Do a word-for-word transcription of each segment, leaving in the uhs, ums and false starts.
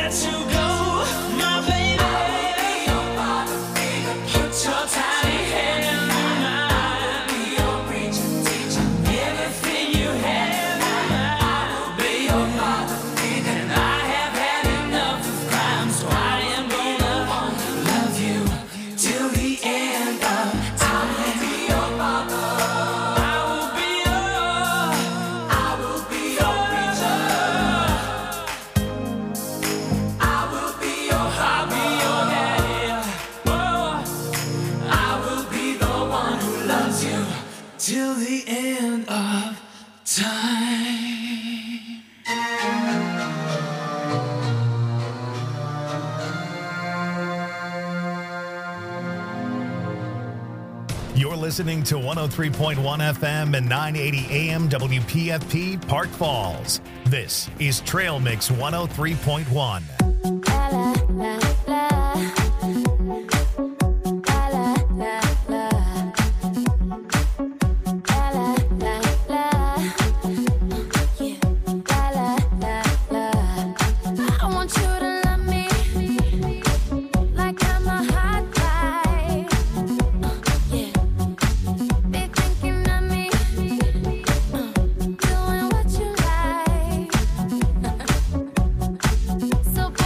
Listening to one oh three point one F M and nine eighty A M W P F P Park Falls. This is Trail Mix one oh three point one. So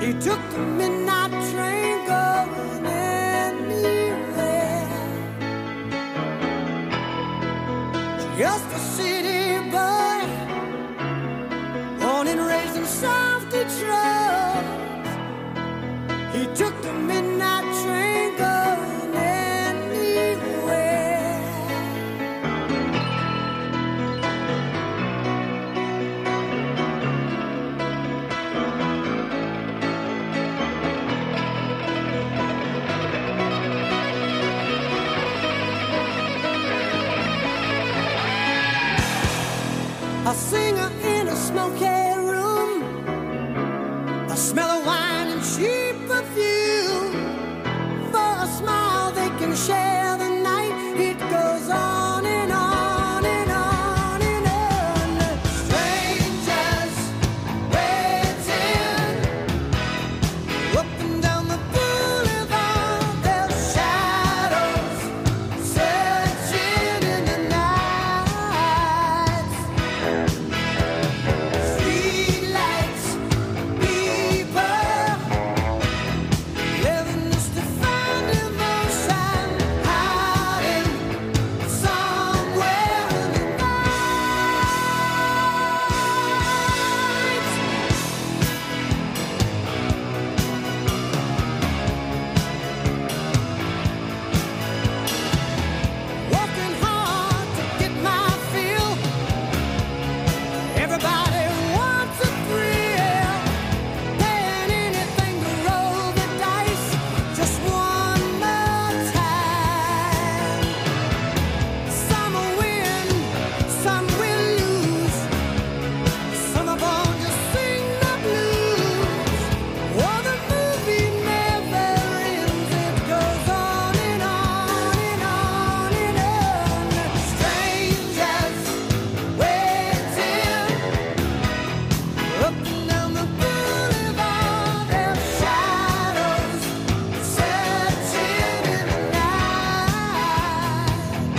He took the midnight train going anywhere. Just a city boy, born and raised in South Detroit. He took the midnight train going anywhere. A singer in a smoky room, a smell of wine and cheap perfume. For a smile they can share the night. It goes on and on and on and on. Strangers waiting up and down the boulevard. Their shadows searching in the night. Streetlights, people living just to find emotion, hiding somewhere in the night. Working hard to get my fill. Everybody wants a thrill, paying anything to roll the dice just one more time. Some will win, some will lose. Some are born to sing the blues. Oh, the movie never ends. It goes on and on and on and on. Strangers waiting up and down the boulevard. Their shadows searching in the night.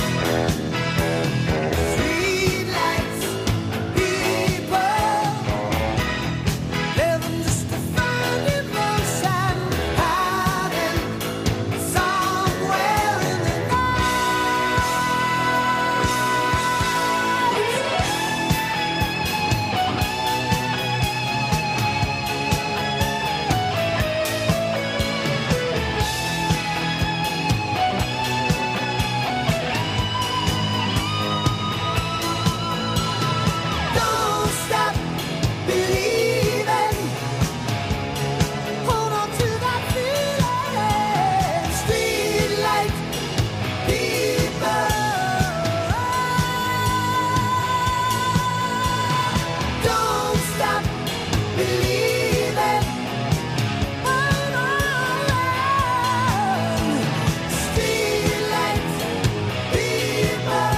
Streetlights, people living just to find emotion, hiding somewhere in the Don't stop believing. Hold on to that feeling. Streetlight people. Don't stop believing. Hold on. Streetlight people.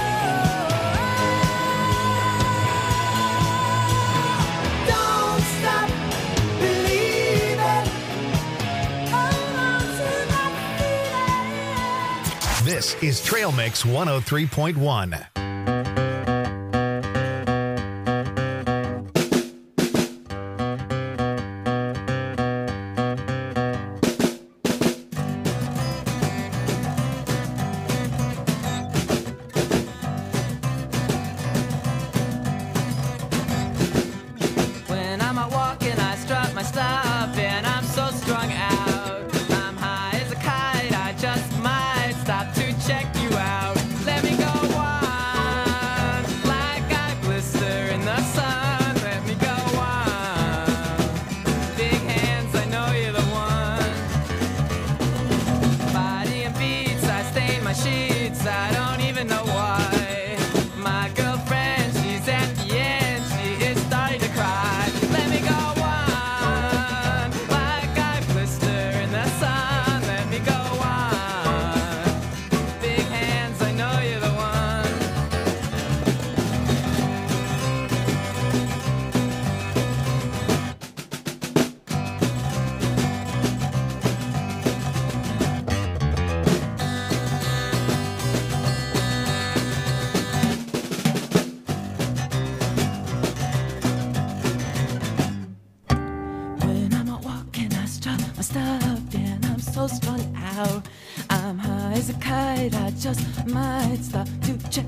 Don't stop believing. Hold on to that feeling. This is Trail Mix one oh three point one. When I'm out walking, I strut my stuff, and I'm so strung out. I'm high as a kite, I just might stop to check you out. Let me go on, like I blister in the sun. Let me go on. Big hands, I know you're the one. Body and beats, I stain my sheets, I don't even know why. My girlfriend, she's at the end, she is starting to cry. Let me go on. my stuff and I'm so strung out. I'm high as a kite, I just might stop to check.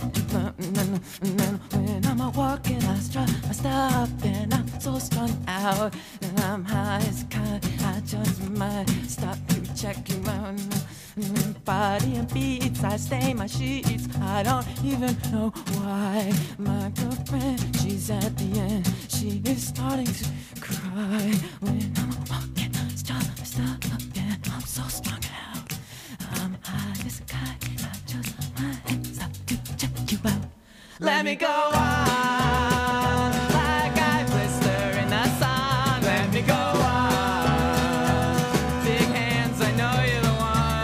When I'm walking, I strut my stuff and I'm so strung out. And I'm high as a kite, I just might stop to check you out. Body and beats, I stain my sheets. I don't even know why. My girlfriend, she's at the end. She is starting to cry. When I'm walking, stop, stop, and I'm so strung out. I'm high as a kite, I just might stop to check you out. Let me go on, like I blister in the sun. Let me go on, big hands, I know you're the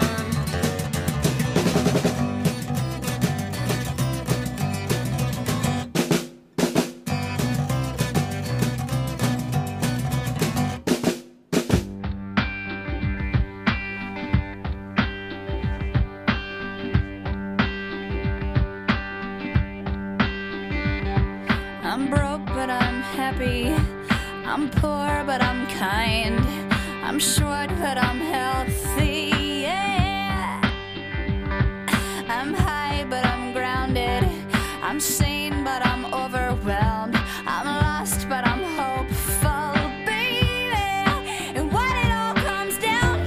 I'm broke, but I'm happy. I'm poor, but I'm kind. I'm short, but I'm healthy. Yeah. I'm high, but I'm grounded. I'm sane, but I'm overwhelmed. I'm lost, but I'm hopeful, baby. And what it all comes down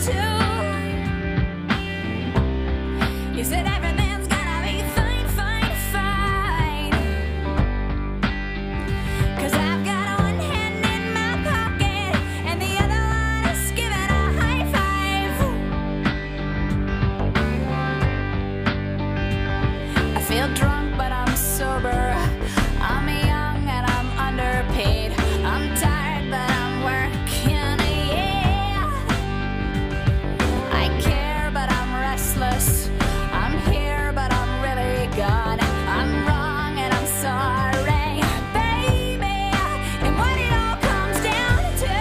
to is that everything's gonna be fine, fine, fine. 'Cause I've got one hand in my pocket and the other one is giving a high five. I feel drunk, but I'm sober. I'm young and I'm underpaid. I'm tired, but I'm working, yeah. I care, but I'm restless. I'm here, but I'm really gone. I'm wrong and I'm sorry, baby. And what it all comes down to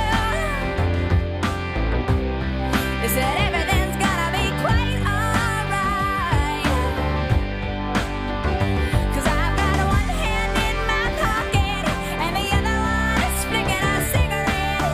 is that everything's gonna be quite alright. 'Cause I've got one hand in my pocket and the other one is flicking a cigarette.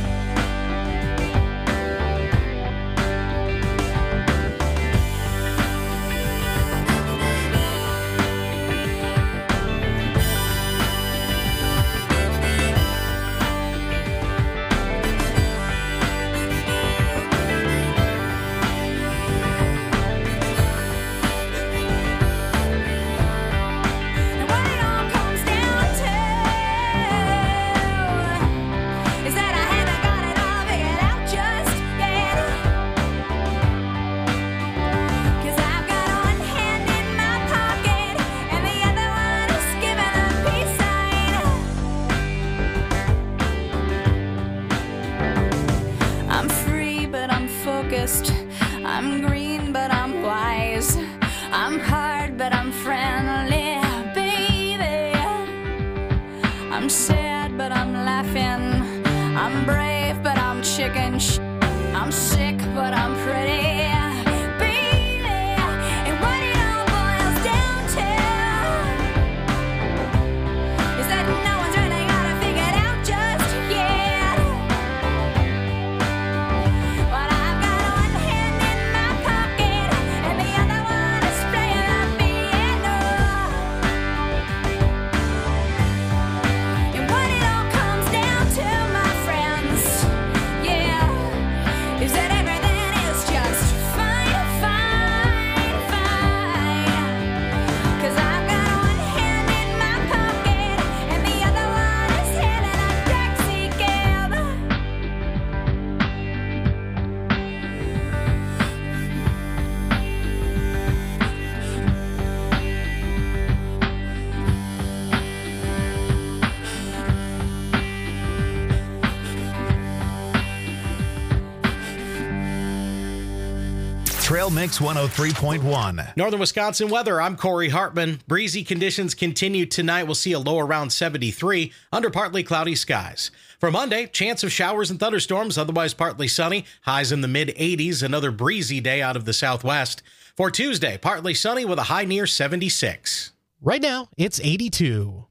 And what it all comes down to is that I haven't got it all figured out just yet. 'Cause I've got one hand in my pocket and the other one is giving a peace sign. I'm free, but I'm focused. I'm green, but I'm wise. I'm hard, but I'm friendly, baby. I'm sad, but I'm laughing. I'm brave, but I'm chicken sh- I'm sick, but I'm pretty, baby. And what it all boils down to is that no one's really got it figured out just yet. But I've got one hand in my pocket and the other one is playing the piano. And what it all comes down to, my friends, yeah, is that everything is just fine, fine, fine. 'Cause I've got one hand in my pocket and the other one is hailing a taxi cab. Trail Mix one oh three point one. Northern Wisconsin weather. I'm Corey Hartman. Breezy conditions continue tonight. We'll see a low around seventy-three under partly cloudy skies. For Monday, chance of showers and thunderstorms, otherwise partly sunny. Highs in the mid eighties. Another breezy day out of the southwest. For Tuesday, partly sunny with a high near seventy-six. Right now, it's eighty-two.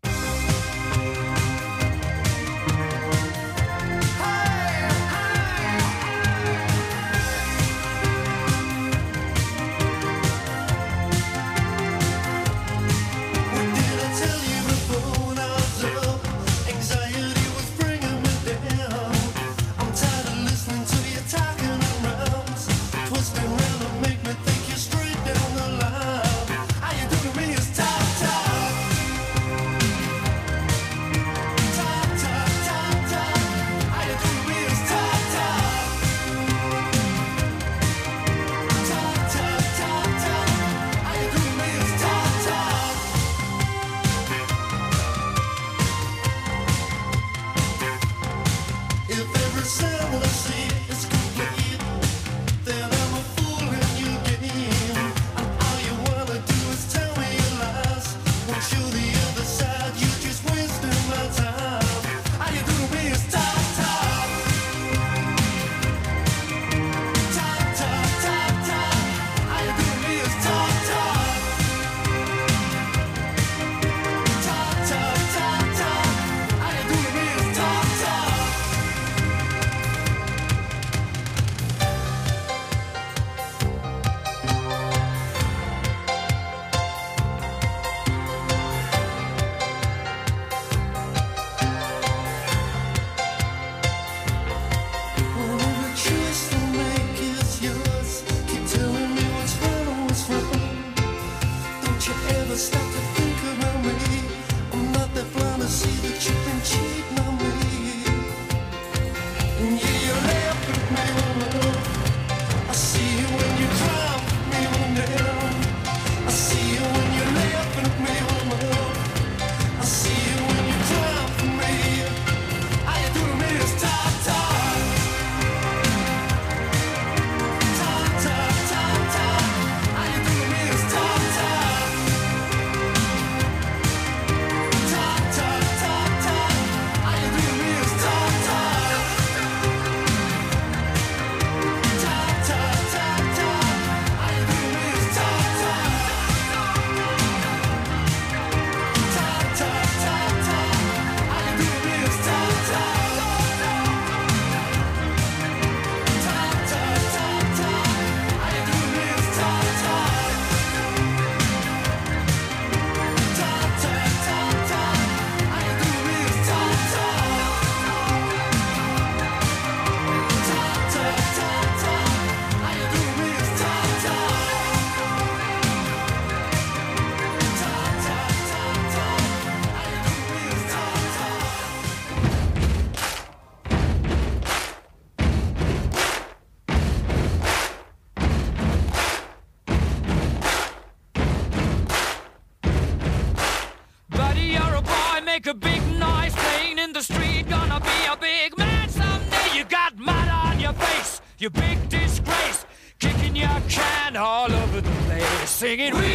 make a big noise playing in the street. Gonna be a big man someday. You got mud on your face, you big disgrace. Kicking your can all over the place, singing, we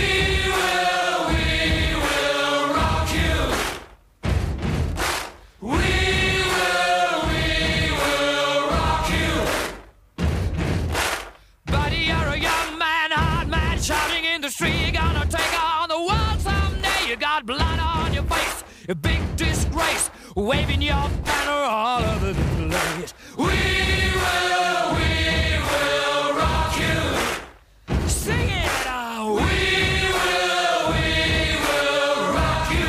will, we will rock you. We will, we will rock you. Buddy, you're a young man, hard man, shouting in the street. You're gonna take on the world someday. You got blood on your face, a big disgrace, waving your banner all over the place. We will, we will rock you. Sing it out. We will, we will rock you.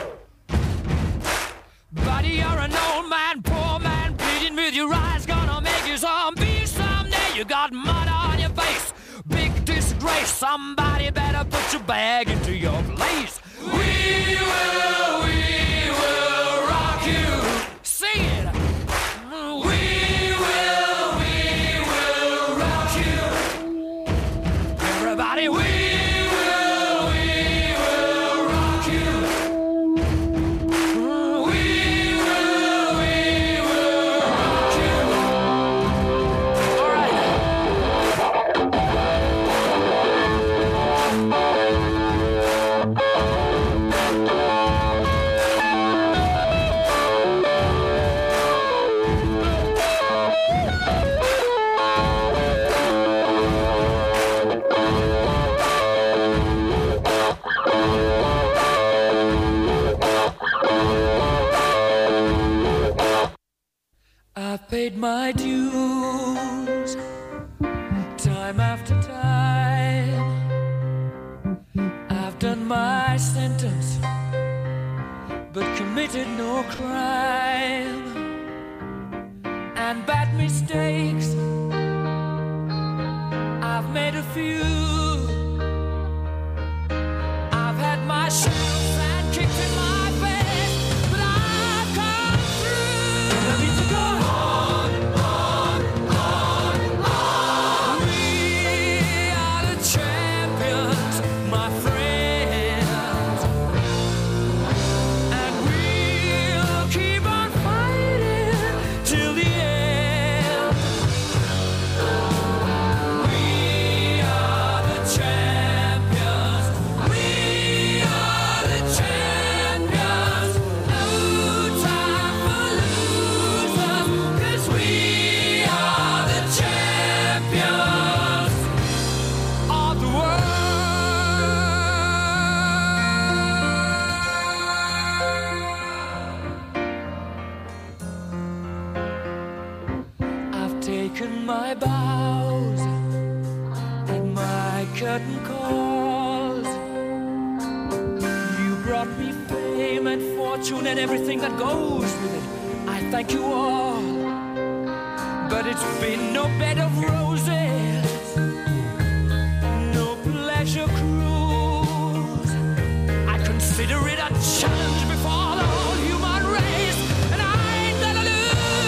Buddy, you're an old man, poor man, pleading with your eyes, gonna make you zombie someday. You got mud on your face, big disgrace. Somebody better put your bag into your place. We will, we will rock you. Sing it. We will, we will rock you. Everybody, we will, we will rock you. We will, we will rock you. All right. I've paid my dues time after time. I've done my sentence, but committed no crime. And bad mistakes, I've made a few. I've had my shells and kicked in my face, but I've come through. I need to go on, on, on, on. We are the champions, my friends, and we'll keep on fighting till the end. taken my bows and my curtain calls. You brought me fame and fortune and everything that goes with it. I thank you all, but it's been no bed of roses, no pleasure cruise. I consider it a challenge before the whole human race, and I ain't gonna lose.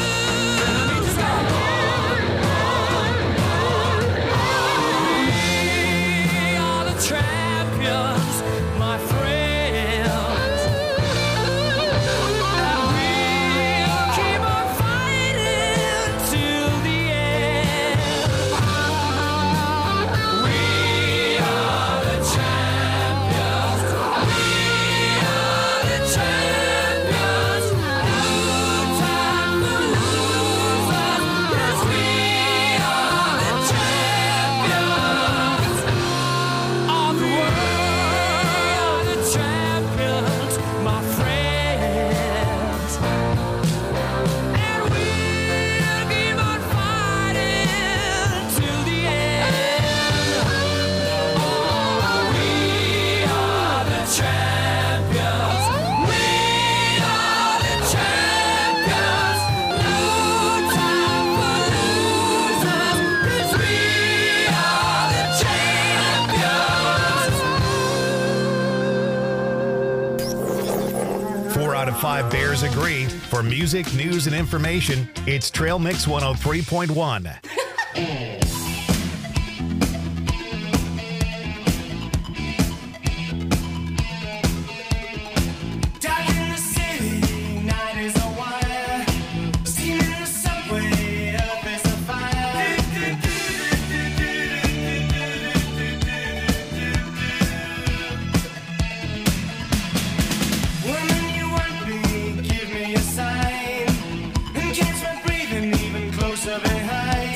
We are the champions, my friends, and we'll keep on fighting till the end. We are the champions. We are the champions. No time for losers, 'cause we are the champions of the world, the champions, my friends. And we'll keep on fighting till the end. Oh, we are the champions. We are the champions. No time for losers, 'cause we are the champions. Four out of five Bears agree. For music, news, and information, it's Trail Mix one oh three point one. Dark in the city, night is a wire. Steam in the subway, earth is a fire. Woman, you want me, give me a sign. And catch my breathing even closer behind.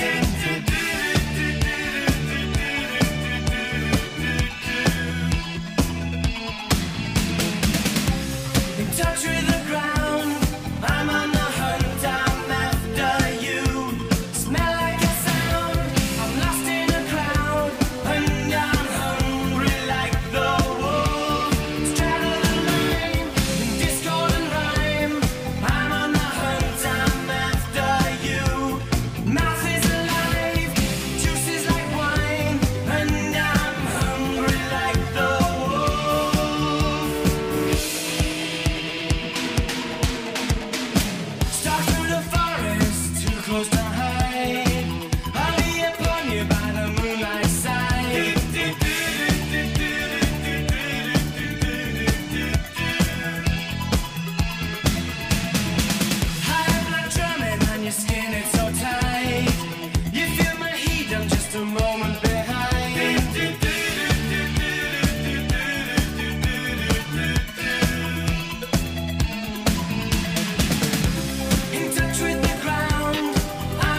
In touch with the ground, I'm on the hunt, I'm after you. Smell like a sound, I'm lost in a crowd, and I'm hungry like the wolf. Straddle the line, in discord and rhyme, I'm on the hunt, I'm after you. Mouth is alive, juice is like wine, and I'm hungry like the wolf. Stalk through the forest, too close to hide. I'll be upon you by the moonlight side. High blood drumming on your skin, it's so tight. You feel my heat, I'm just a moment behind. In touch with the ground, I'm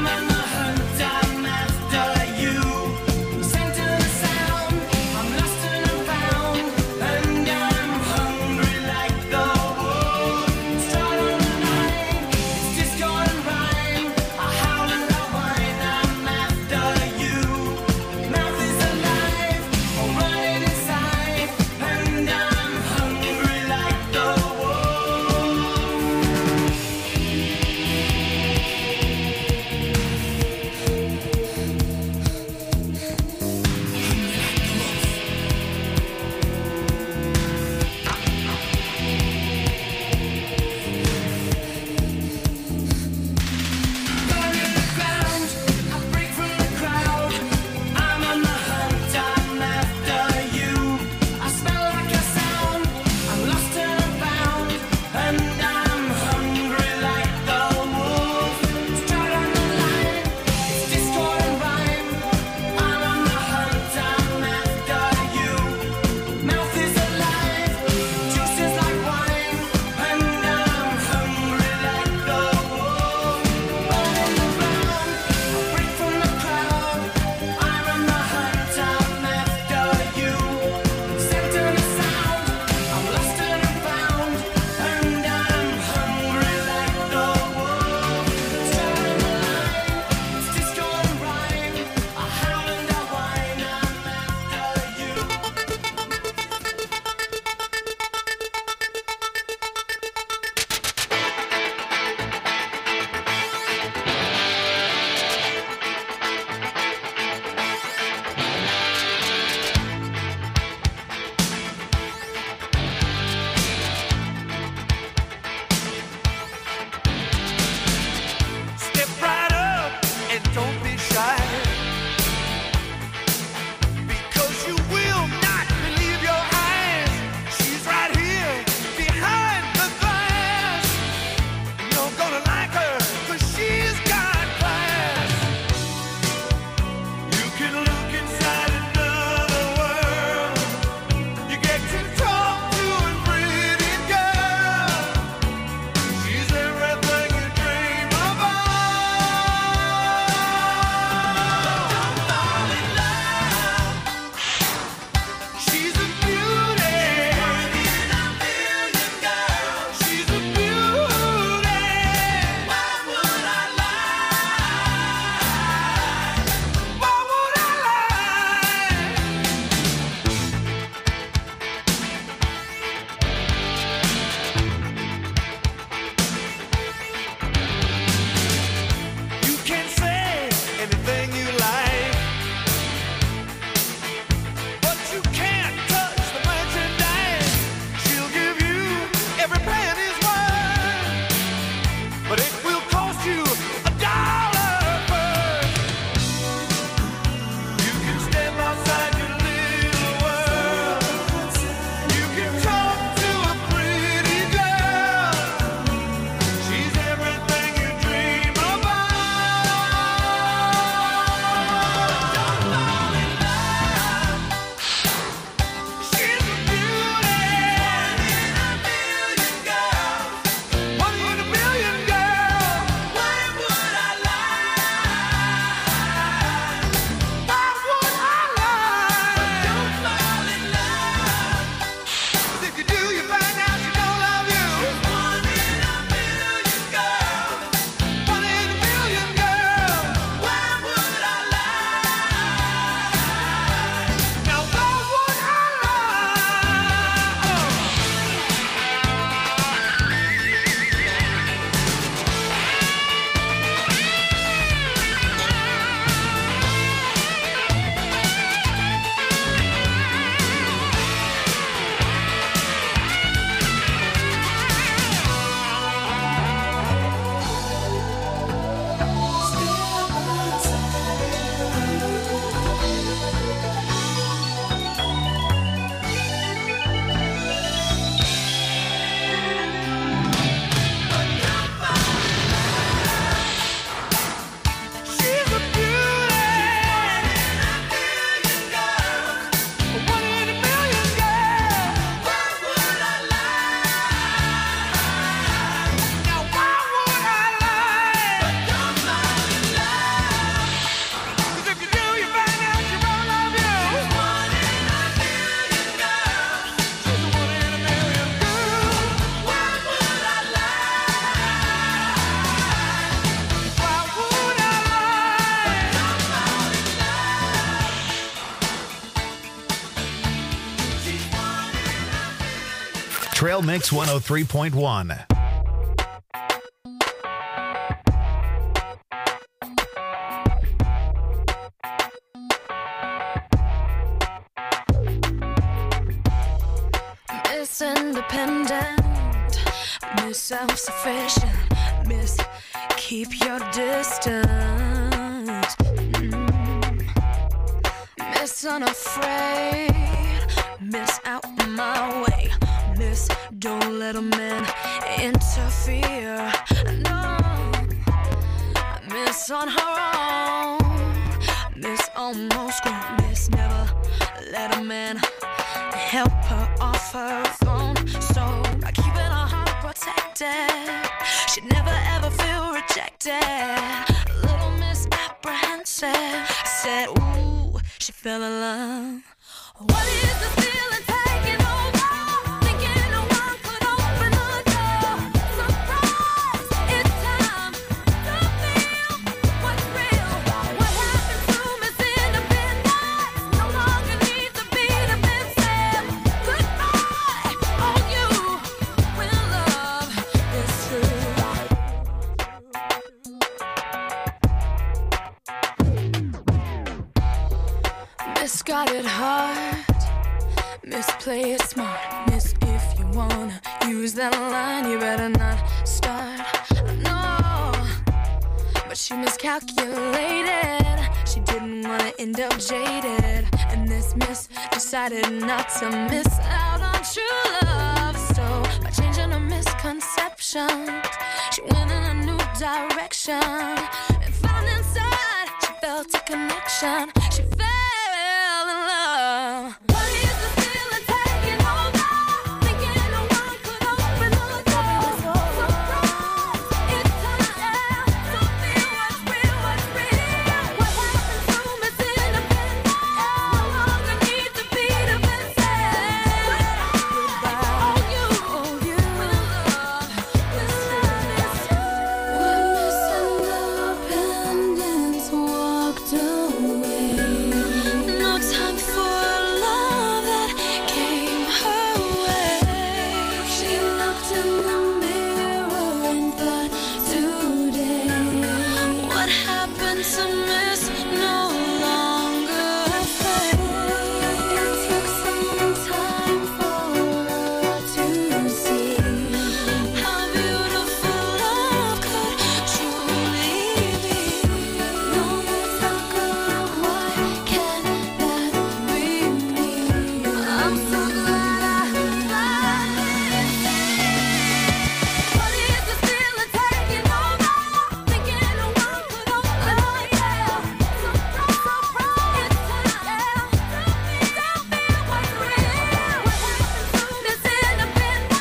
Trail Mix one oh three point one. Miss Independent, Miss Self-Sufficient, Miss Keep Your Distance, mm. Miss Unafraid, Miss Out My Way, Miss Don't Let a Man Interfere, no. Miss On Her Own, Miss Almost Grown, Miss Never Let a Man help her off her throne. So by keeping her heart protected, she'd never ever feel rejected. Little Miss Apprehensive said, ooh, she fell in love. What is the feeling taking over? Thinking no one could open the door. Surprise, it's time to feel what's real. What happened to Miss Independence? No longer needs to be defensive. Goodbye, all you when love is true. Miss got it hard. Miss play it smart. Miss if you wanna use that line, you better not start. No, but she miscalculated. She didn't wanna end up jaded. And this miss decided not to miss out on true love. So by changing her misconceptions, she went in a new direction and found inside she felt a connection. She fell in love. What is the feeling taking over? Thinking no one could open the door. Surprise, it's time to feel what's real, what's real. What happened to Miss Independence? No longer need to be defensive. Goodbye, all you, all you when love is true. When Miss Independence walked away, no time for love that came her way. She looked in the mirror and thought, today, what happened to Miss No Longer Afraid? It took some time for her to see how beautiful love could truly be. No more talk of why can't that be me? I'm so glad I finally see. What is the feeling taking over? Thinking no one could open the door. Surprise, surprise, it's time to feel what's real. What happened to Miss Independence?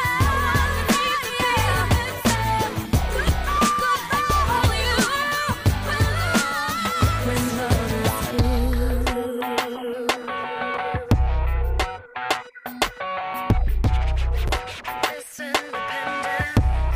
Goodbye, all you when love, when love is true. Miss Independence.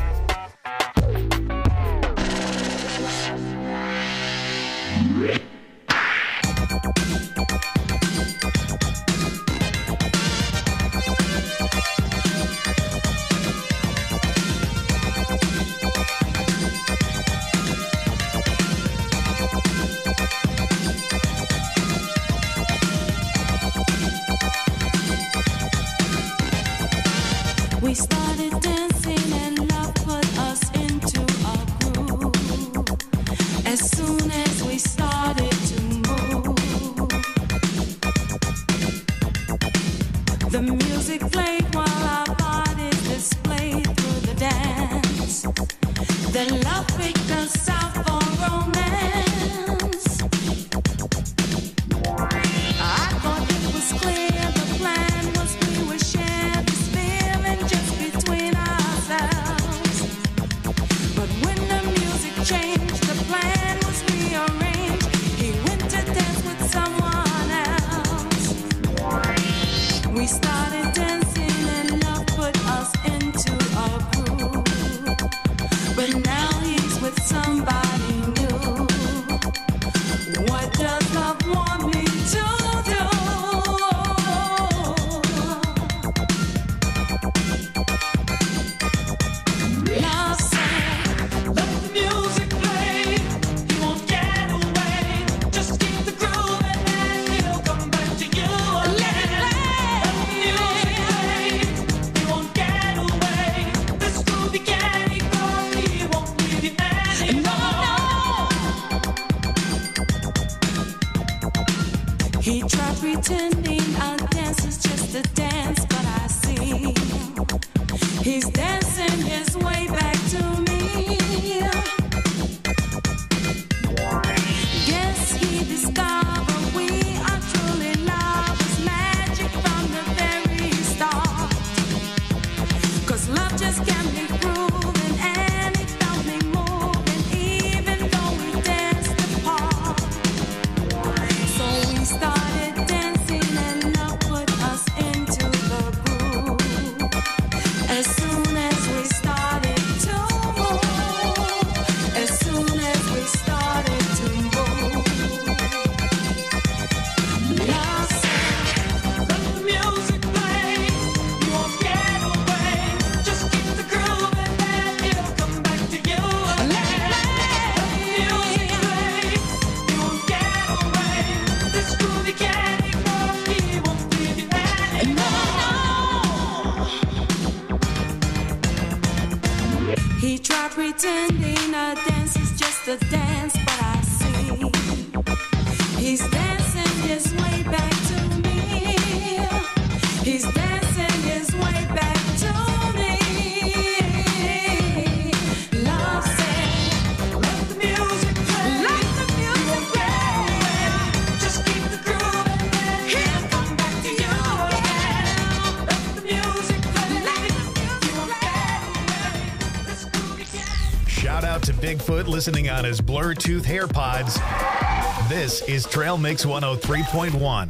We started dancing and love put us into a groove. As soon as we started to move, the music played while our bodies displayed through the dance. Then love picked us out for romance. I thought it was clear the plan was we would share this feeling just between ourselves. But when the music changed, the plan was rearranged. He went to dance with someone else. We started dancing and love put us into a groove. But now he's with somebody new. What does love want me to do? He tried pretending a dance is just a dance, but I see he's dancing his way back to me. Guess he discovered we are truly lovers, magic from the very start. 'Cause love just can't be proven, and it felt me moving, even though we danced apart. So we started dancing, and love put us into the groove. As soon as we started to move, as soon as we started to move, love said, let the music play. You won't get away. Just keep the groove and then it'll come back to you again. Let the music play. You won't get away. This groove you can't ignore. He won't leave you anymore. He tried pretending a dance is just a dance, but I see he's dancing his way back to me. He's dancing his way back to me. Love said, let the music play. Let the music play. Just keep the groove and then he'll come back to you again. Let the music play. Let the music play. This groove you can't. Shout out to Bigfoot listening on his Bluetooth AirPods. This is Trail Mix one oh three point one.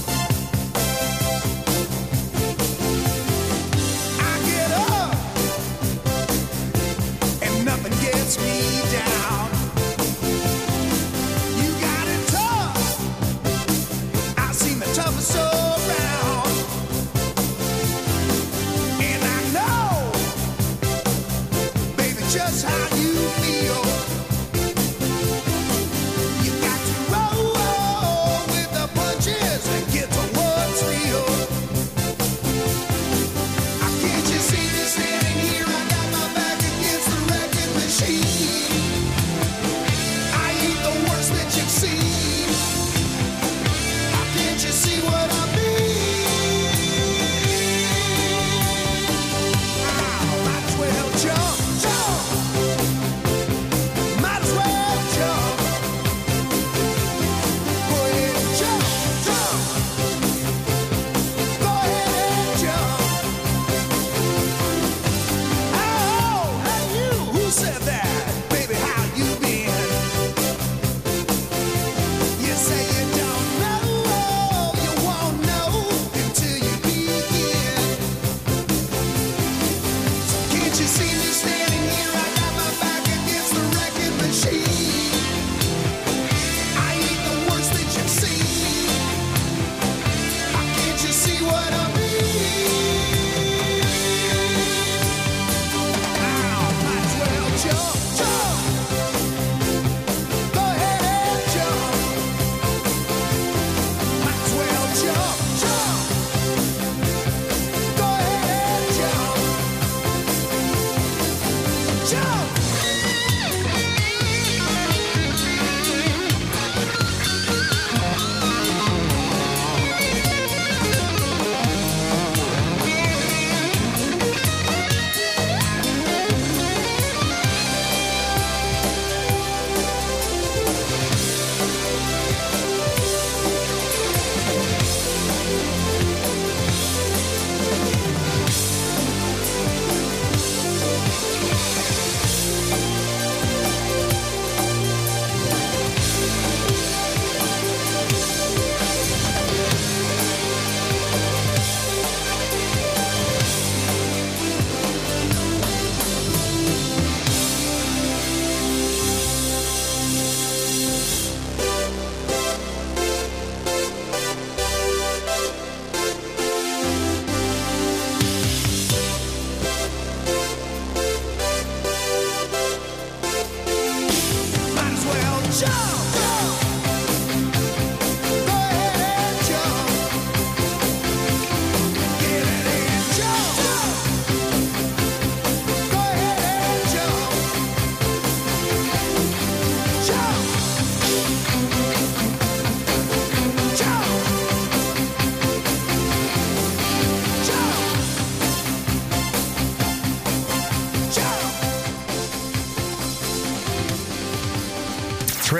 I get up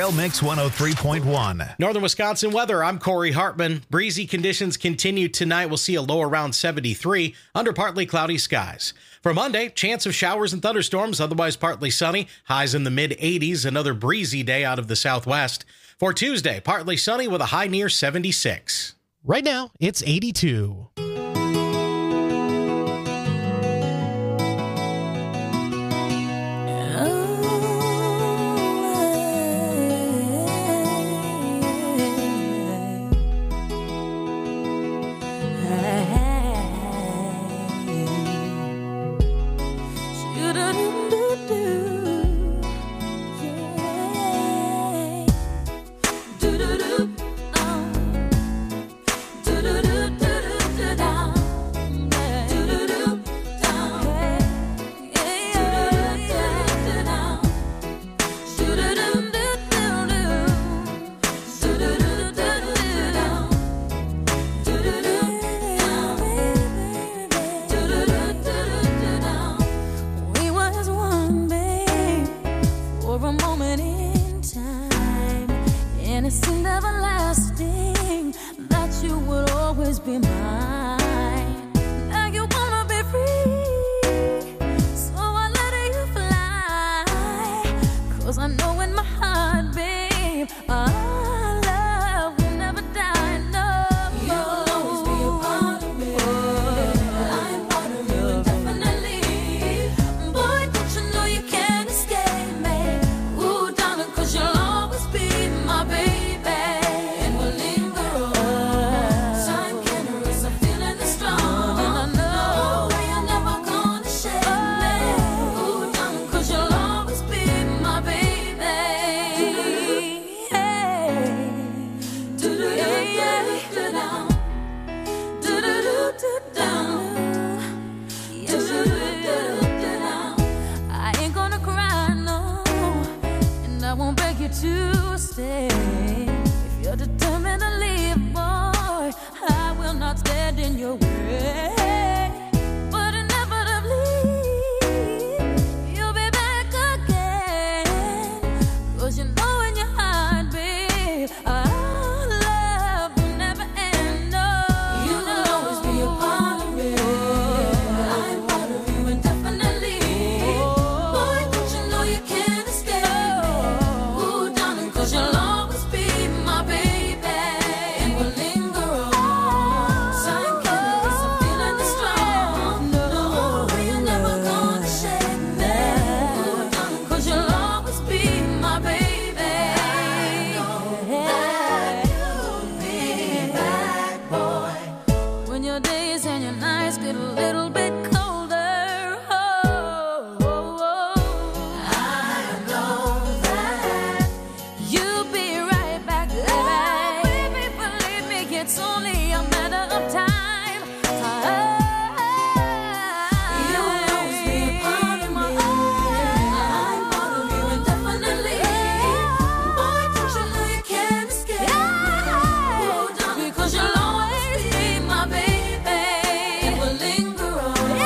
Trail Mix one oh three point one. Northern Wisconsin weather. I'm Corey Hartman. Breezy conditions continue tonight. We'll see a low around seventy-three under partly cloudy skies. For Monday, chance of showers and thunderstorms, otherwise partly sunny. Highs in the mid eighties. Another breezy day out of the southwest. For Tuesday, partly sunny with a high near seventy-six. Right now, it's eighty-two. Cause you'll always be my baby, and we'll linger on.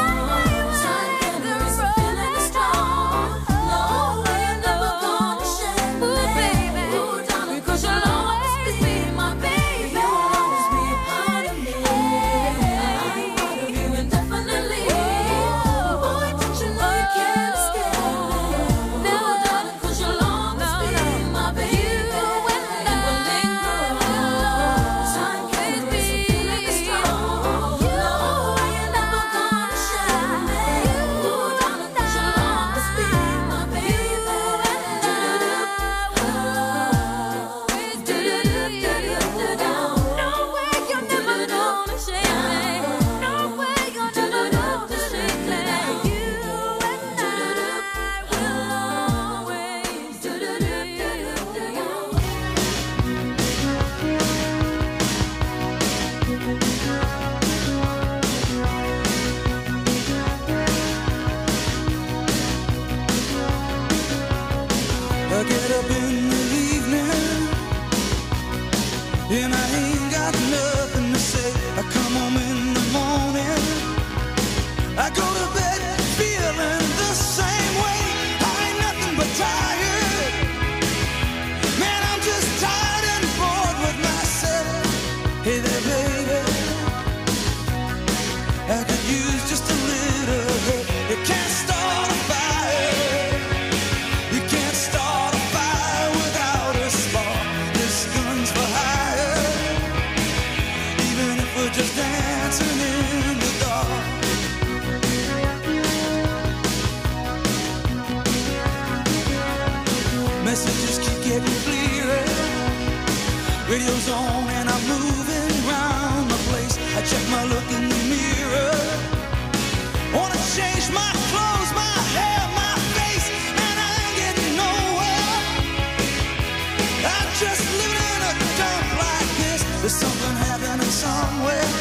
goes on and I'm moving around the place. I check my look in the mirror. Wanna change my clothes, my hair, my face, and I ain't getting nowhere. I'm just living in a dump like this. There's something happening somewhere.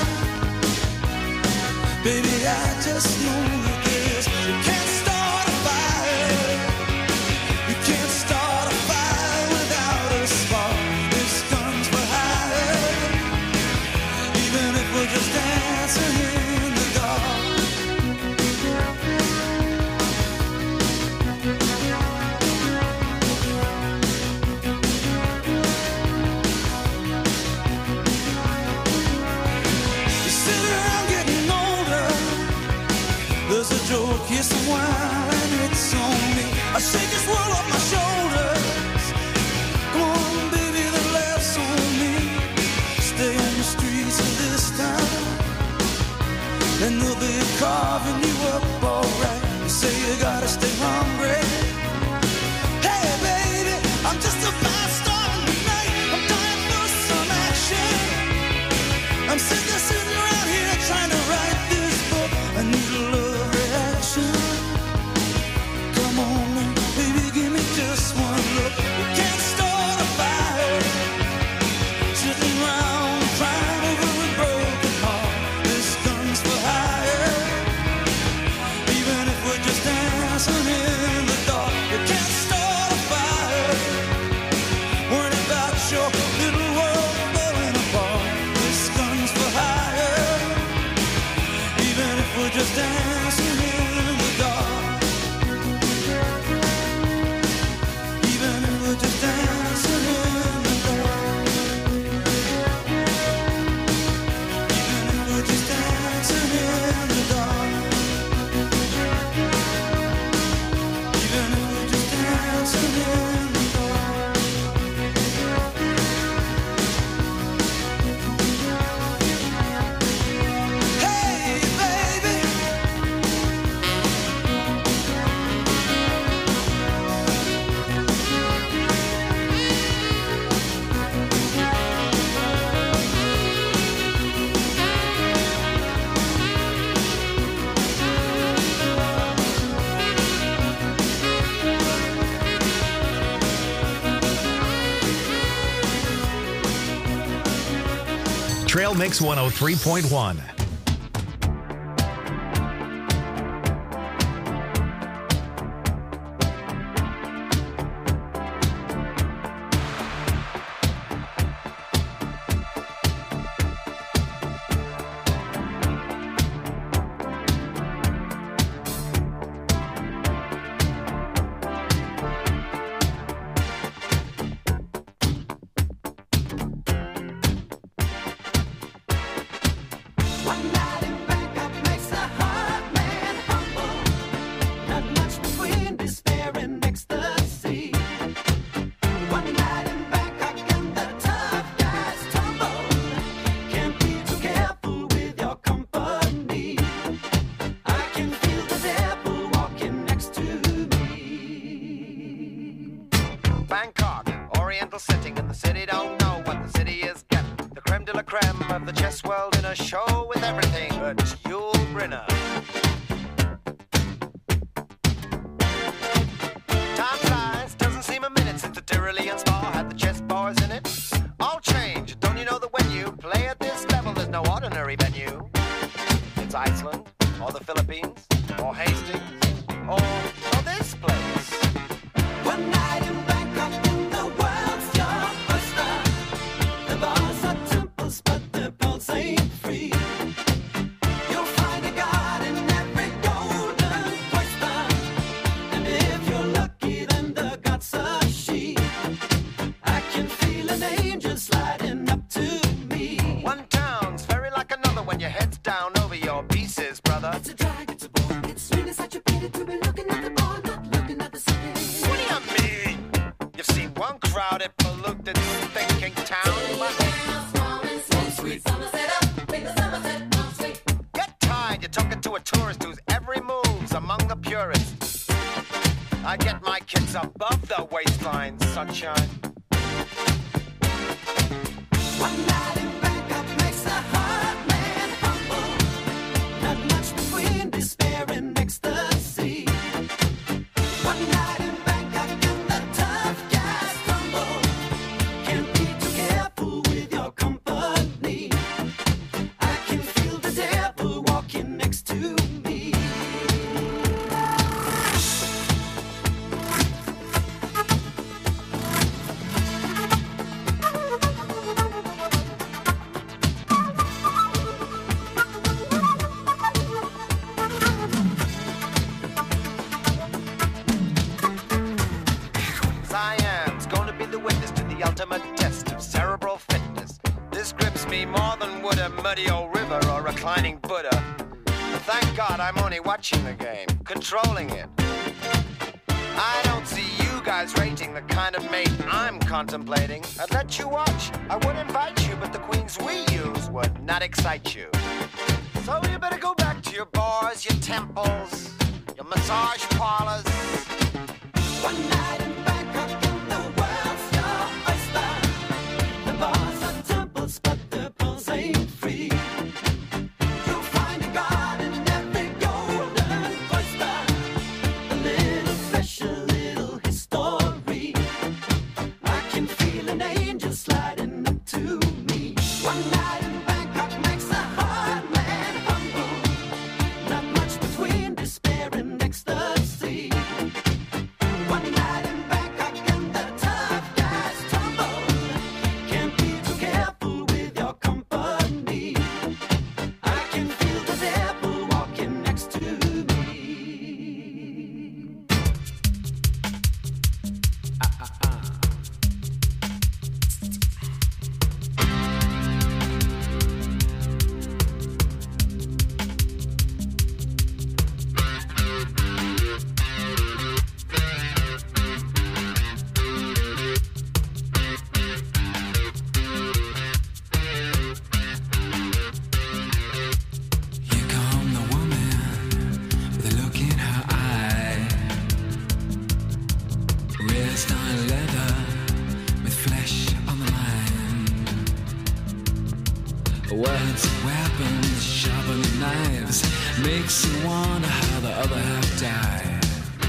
Baby, I just know that there's. You can't start a fire. You can't start a fire without a spark. This gun's for hire. Even if we're just dancing in the dark. You sit around getting older. There's a joke, here's some wine, and it's on me. I shake this world off my shoulders. Come on, baby, the laughs on me. Stay on the streets of this town, and they'll be carving you up alright. You say you gotta stay hungry. Hey, baby, I'm just a fast star tonight. I'm dying for some action. I'm sick of sitting around here trying to write this book. I need a love reaction. Come on, now, baby, give me just one look. We can't start a fire. Sitting around crying over a broken heart. This gun's for hire. Even if we're just dancing in the dark. You can't start a fire. Worrying about your little world falling apart. This gun's for hire. Even if we're just dancing in the dark. Even if we're just dancing in the dark. Even if we're just dancing in the dark. Even if we're just dancing in the dark. Hey, baby. Trail Mix one oh three point one. One night in Bangkok makes the heart man humble. Not much between despair and ecstasy. One night in Bangkok and the tough guys tumble. Can't be too careful with your company. I can feel the devil walking next to me. Bangkok, oriental setting, and the city don't know what the city is getting. The creme de la creme of the chess world in a show with everything but Yul Brynner. Time flies, doesn't seem a minute since the Tyrolean Spa had the chess bars in it. All change, don't you know that when you play at this level, there's no ordinary venue? It's Iceland, or the Philippines, or Hastings, or, or this place. One night in Bangkok and the world's your oyster. The bars are temples, but the pulse ain't free. You'll find a god in every golden oyster. And if you're lucky, then the god's a she. I can feel an angel sliding up to me. One town's very like another when your head's down over your pieces, brother. It's a drag, it's a bore. It's really such a pity to be looking at the bar, not looking at the city. What do you mean? You've seen one crowded, polluted, thinking town. Get tired, you're talking to a tourist whose every move's among the purists. I get my kids above the waistline, sunshine. One night in Bangkok makes a hard man humble. Not much between despair and ecstasy. One night in Bangkok and the tough guys stumble. Can't be too careful with your company. I can feel the devil walking next to me. Cyan's gonna be the witness to the ultimate test of cerebral fitness. This grips me more than would a muddy old river or reclining Buddha. But thank God I'm only watching the game, controlling it. I don't see you guys rating the kind of mate I'm contemplating. I'd let you watch, I would invite you, but the queens we use would not excite you. So you better go back to your bars, your temples, your massage parlors. One night in Bangkok and the world's your oyster. The bars are temples, but the pearls ain't free. You'll find a god in every golden oyster. A little flesh, a little history. I can feel an angel sliding up to me. One night in Bangkok makes a hard man humble. Not much between despair and ecstasy. One night in Bangkok and the tough guys tumble. Can't be too careful with your company. I can feel the devil walking next to me. Here come the woman with a look in her eye. Wrist on leather with flesh on the mind. Words and weapons, sharpen knives, makes you wonder how the other half died.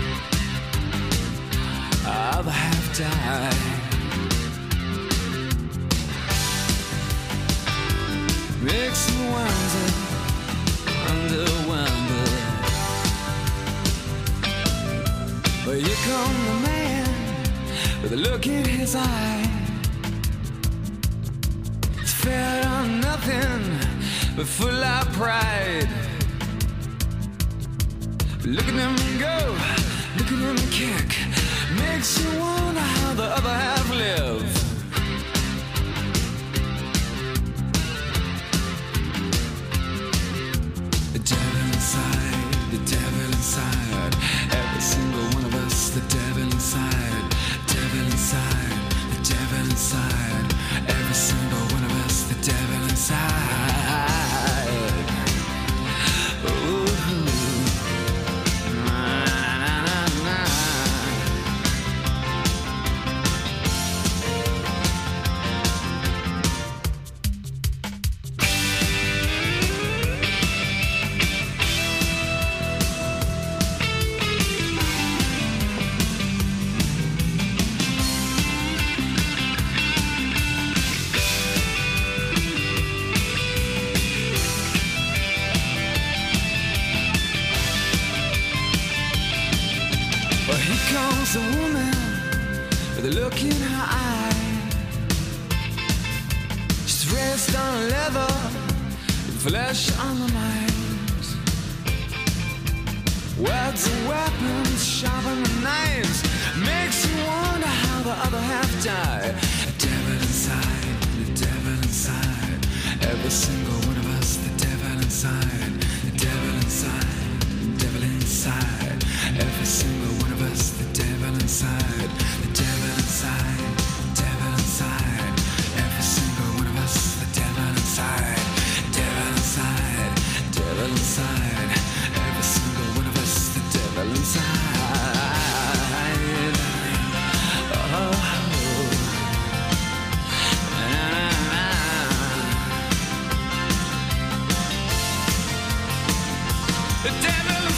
Other half died. Makes you wonder, wonder, wonder. But here come the man with a look in his eye. He's fed on nothing but full of pride. Look at him go, look at him kick. Makes you wonder how the other half live. The devil inside, the devil inside. Every single one of us, the devil inside. Devil inside, the devil inside. Every single one of us, the devil inside. Ooh. Na, na, na, na. Well, here comes a woman with a look in her eye. She's raised on leather, with flesh on the mind. Words and weapons, sharpen the knives, makes you wonder how the other half died. The devil inside, the devil inside. Every single one of us, the devil inside. The devil inside, the devil inside. Every single one of us, the devil inside. The devil inside, the devil inside. Every single one of us, the devil inside. Devil inside, devil inside. Every single one of us, the devil inside. Oh, na, na, na. The devil